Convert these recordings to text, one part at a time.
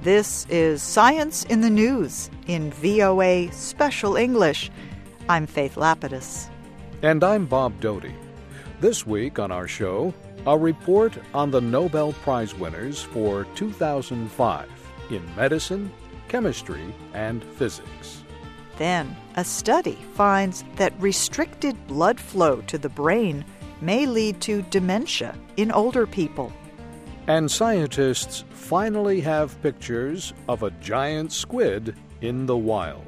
This is Science in the News in VOA Special English. I'm Faith Lapidus. And I'm Bob Doty. This week on our show, a report on the Nobel Prize winners for 2005 in medicine, chemistry, and physics. Then, a study finds that restricted blood flow to the brain may lead to dementia in older people. And scientists finally have pictures of a giant squid in the wild.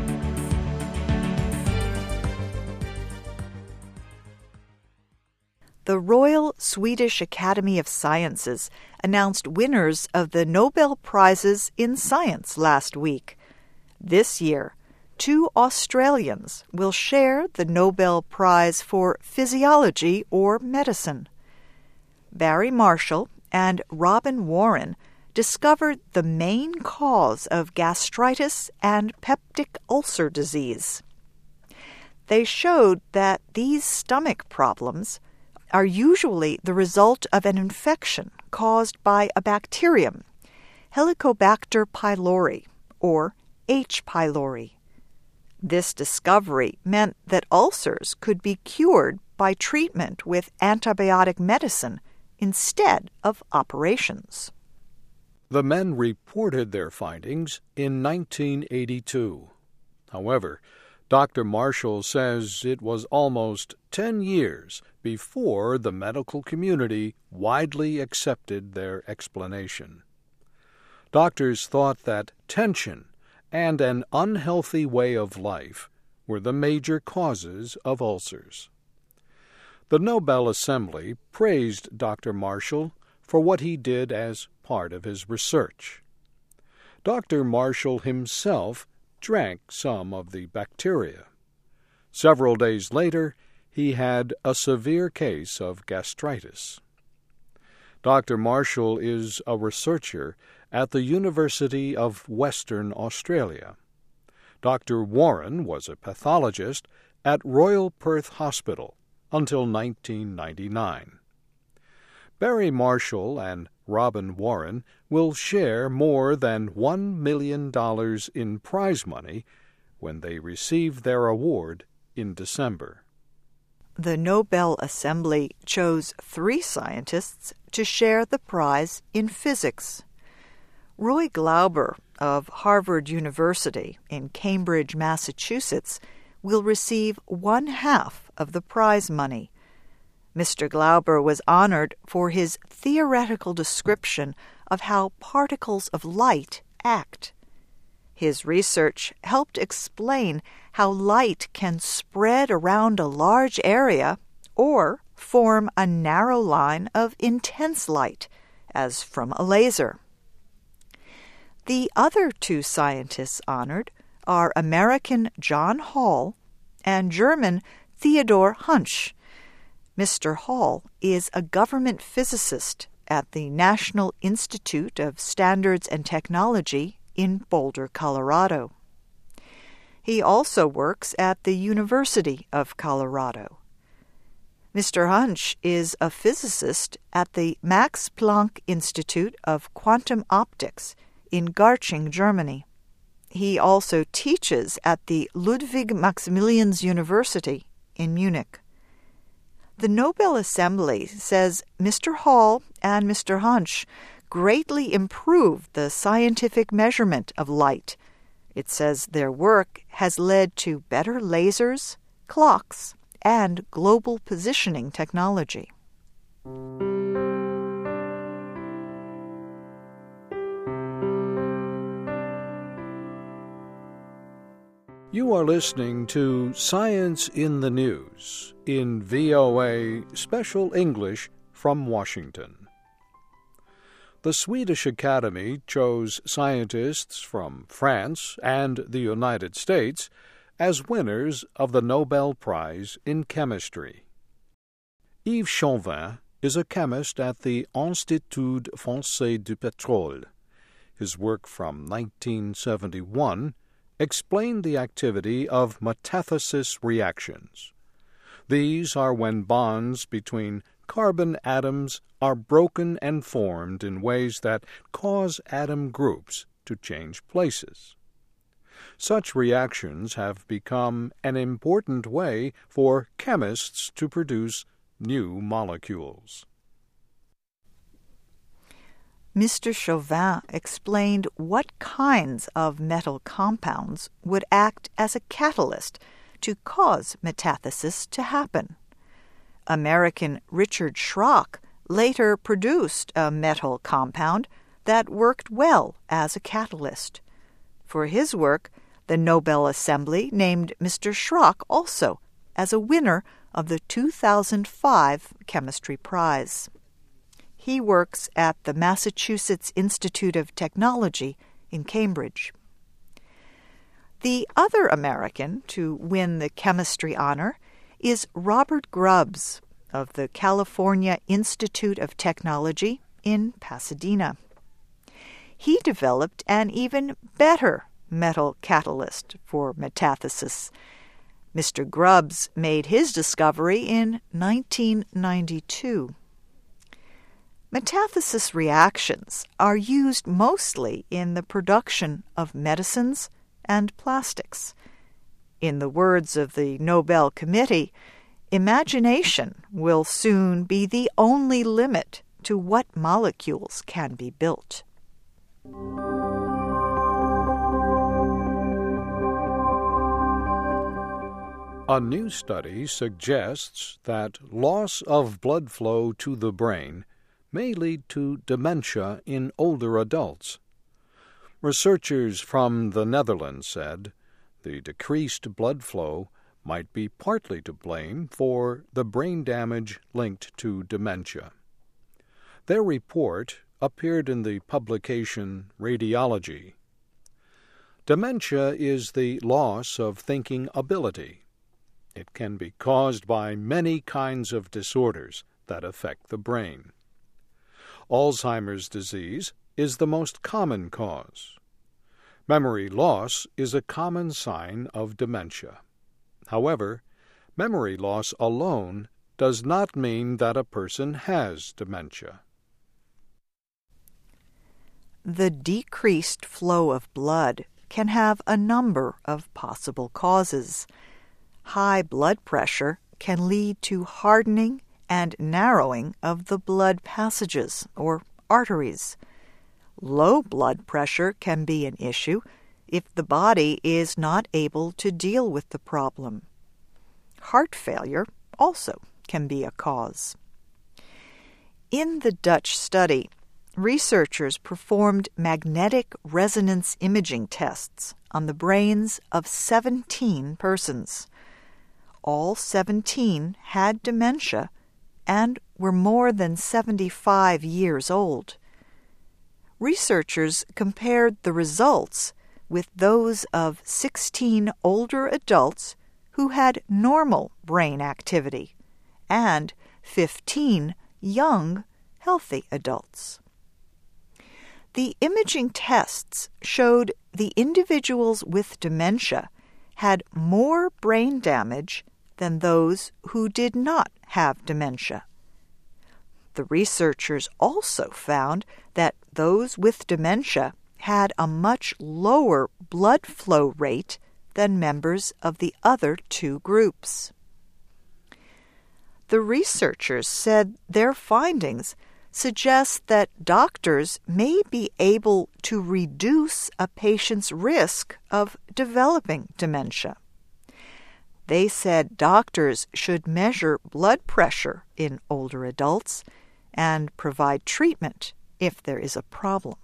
The Royal Swedish Academy of Sciences announced winners of the Nobel Prizes in Science last week. This year, 2 Australians will share the Nobel Prize for Physiology or Medicine. Barry Marshall and Robin Warren discovered the main cause of gastritis and peptic ulcer disease. They showed that these stomach problems are usually the result of an infection caused by a bacterium, Helicobacter pylori, or H. pylori. This discovery meant that ulcers could be cured by treatment with antibiotic medicine instead of operations. The men reported their findings in 1982. However, Dr. Marshall says it was almost 10 years before the medical community widely accepted their explanation. Doctors thought that tension and an unhealthy way of life were the major causes of ulcers. The Nobel Assembly praised Dr. Marshall for what he did as part of his research. Dr. Marshall himself drank some of the bacteria. Several days later, he had a severe case of gastritis. Dr. Marshall is a researcher at the University of Western Australia. Dr. Warren was a pathologist at Royal Perth Hospital until 1999. Barry Marshall and Robin Warren will share more than $1 million in prize money when they receive their award in December. The Nobel Assembly chose 3 scientists to share the prize in physics. Roy Glauber of Harvard University in Cambridge, Massachusetts, will receive 1/2 of the prize money. Mr. Glauber was honored for his theoretical description of how particles of light act. His research helped explain how light can spread around a large area or form a narrow line of intense light, as from a laser. The other 2 scientists honored are American John Hall and German Theodor Hunsch. Mr. Hall is a government physicist at the National Institute of Standards and Technology in Boulder, Colorado. He also works at the University of Colorado. Mr. Hunsch is a physicist at the Max Planck Institute of Quantum Optics in Garching, Germany. He also teaches at the Ludwig Maximilians University in Munich. The Nobel Assembly says Mr. Hall and Mr. Hunsch greatly improved the scientific measurement of light. It says their work has led to better lasers, clocks, and global positioning technology. You are listening to Science in the News in VOA Special English from Washington. The Swedish Academy chose scientists from France and the United States as winners of the Nobel Prize in Chemistry. Yves Chauvin is a chemist at the Institut Français du Pétrole. His work from 1971 explained the activity of metathesis reactions. These are when bonds between carbon atoms are broken and formed in ways that cause atom groups to change places. Such reactions have become an important way for chemists to produce new molecules. Mr. Chauvin explained what kinds of metal compounds would act as a catalyst to cause metathesis to happen. American Richard Schrock later produced a metal compound that worked well as a catalyst. For his work, the Nobel Assembly named Mr. Schrock also as a winner of the 2005 Chemistry Prize. He works at the Massachusetts Institute of Technology in Cambridge. The other American to win the chemistry honor is Robert Grubbs of the California Institute of Technology in Pasadena. He developed an even better metal catalyst for metathesis. Mr. Grubbs made his discovery in 1992. Metathesis reactions are used mostly in the production of medicines and plastics. In the words of the Nobel Committee, imagination will soon be the only limit to what molecules can be built. A new study suggests that loss of blood flow to the brain may lead to dementia in older adults. Researchers from the Netherlands said the decreased blood flow might be partly to blame for the brain damage linked to dementia. Their report appeared in the publication Radiology. Dementia is the loss of thinking ability. It can be caused by many kinds of disorders that affect the brain. Alzheimer's disease is the most common cause. Memory loss is a common sign of dementia. However, memory loss alone does not mean that a person has dementia. The decreased flow of blood can have a number of possible causes. High blood pressure can lead to hardening and narrowing of the blood passages or arteries. Low blood pressure can be an issue if the body is not able to deal with the problem. Heart failure also can be a cause. In the Dutch study, researchers performed magnetic resonance imaging tests on the brains of 17 persons. All 17 had dementia and were more than 75 years old. Researchers compared the results with those of 16 older adults who had normal brain activity and 15 young, healthy adults. The imaging tests showed the individuals with dementia had more brain damage than those who did not have dementia. The researchers also found that those with dementia had a much lower blood flow rate than members of the other two groups. The researchers said their findings suggest that doctors may be able to reduce a patient's risk of developing dementia. They said doctors should measure blood pressure in older adults and provide treatment if there is a problem.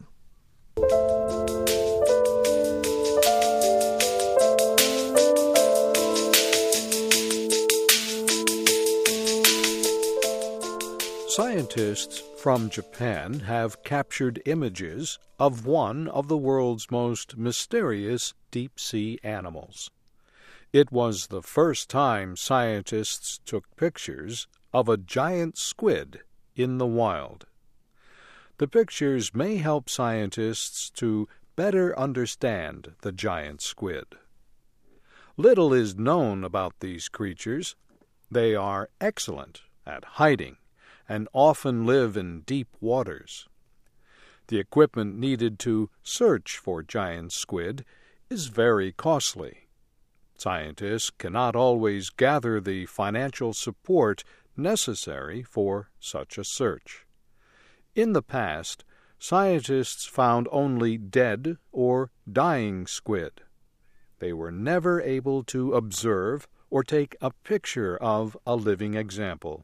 Scientists from Japan have captured images of one of the world's most mysterious deep-sea animals. It was the first time scientists took pictures of a giant squid in the wild. The pictures may help scientists to better understand the giant squid. Little is known about these creatures. They are excellent at hiding and often live in deep waters. The equipment needed to search for giant squid is very costly. Scientists cannot always gather the financial support necessary for such a search. In the past, scientists found only dead or dying squid. They were never able to observe or take a picture of a living example.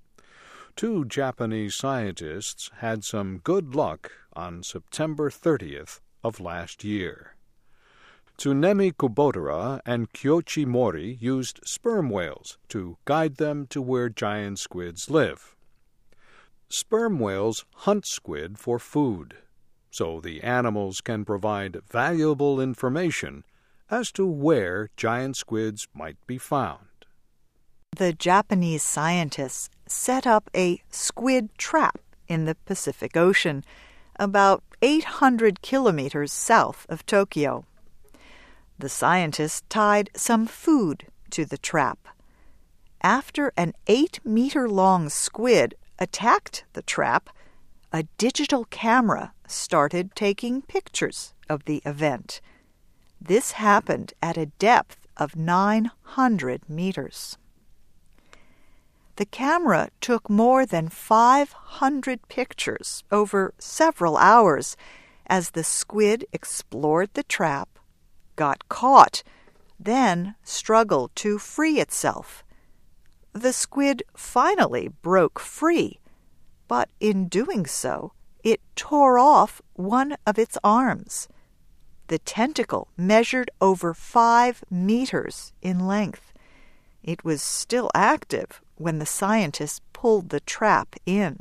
2 Japanese scientists had some good luck on September 30th of last year. Tsunemi Kubotara and Kyoichi Mori used sperm whales to guide them to where giant squids live. Sperm whales hunt squid for food, so the animals can provide valuable information as to where giant squids might be found. The Japanese scientists set up a squid trap in the Pacific Ocean, about 800 kilometers south of Tokyo. The scientists tied some food to the trap. After an 8-meter-long squid attacked the trap, a digital camera started taking pictures of the event. This happened at a depth of 900 meters. The camera took more than 500 pictures over several hours as the squid explored the trap, got caught, then struggled to free itself. The squid finally broke free, but in doing so, it tore off one of its arms. The tentacle measured over 5 meters in length. It was still active when the scientists pulled the trap in.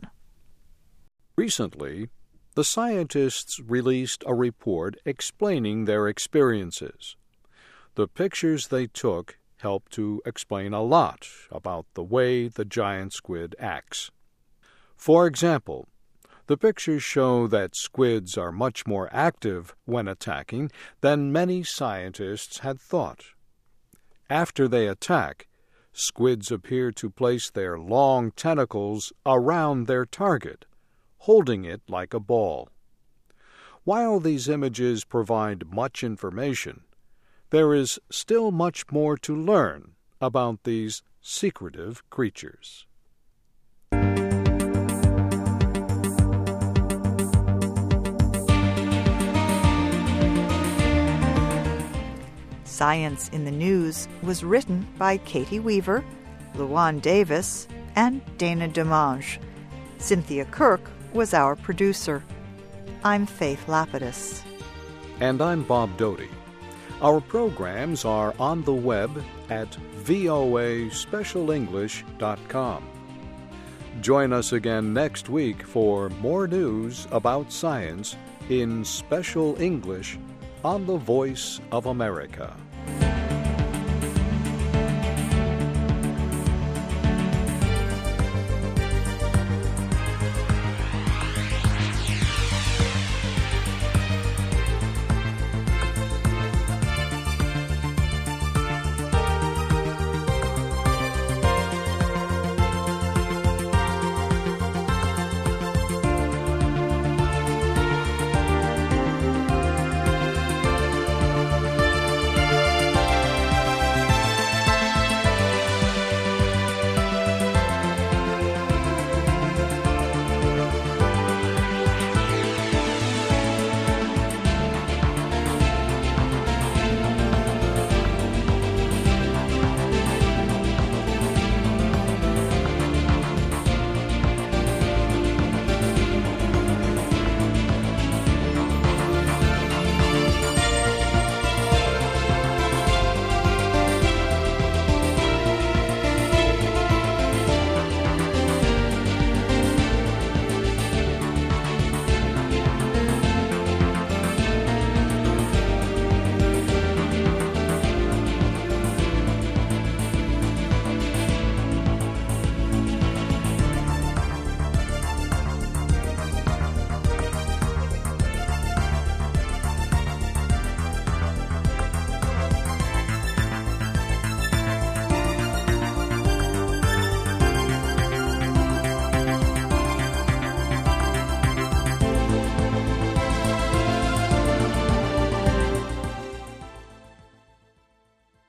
Recently, the scientists released a report explaining their experiences. The pictures they took help to explain a lot about the way the giant squid acts. For example, the pictures show that squids are much more active when attacking than many scientists had thought. After they attack, squids appear to place their long tentacles around their target, holding it like a ball. While these images provide much information, there is still much more to learn about these secretive creatures. Science in the News was written by Katie Weaver, Luan Davis, and Dana Demange. Cynthia Kirk was our producer. I'm Faith Lapidus. And I'm Bob Doty. Our programs are on the web at voaspecialenglish.com. Join us again next week for more news about science in Special English on the Voice of America.